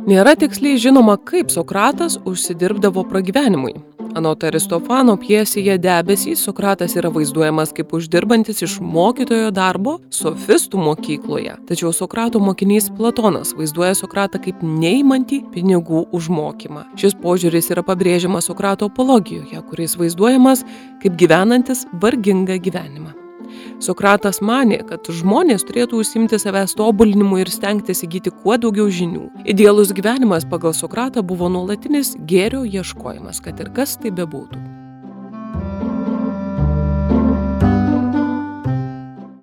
Nėra tiksliai žinoma, kaip Sokratas užsidirbdavo pragyvenimui. Anot Aristofano pjesėje Debesys Sokratas yra vaizduojamas kaip uždirbantis iš mokytojo darbo sofistų mokykloje. Tačiau Sokrato mokinys Platonas vaizduoja Sokratą kaip neimantį pinigų už mokymą. Šis požiūris yra pabrėžiamas Sokrato apologijoje, kuris vaizduojamas kaip gyvenantis vargingą gyvenimą. Sokratas manė, kad žmonės turėtų užsiimti savęs tobulinimu ir stengtis įgyti kuo daugiau žinių. Idealus gyvenimas pagal Sokratą buvo nuolatinis gėrio ieškojimas, kad ir kas tai bebūtų.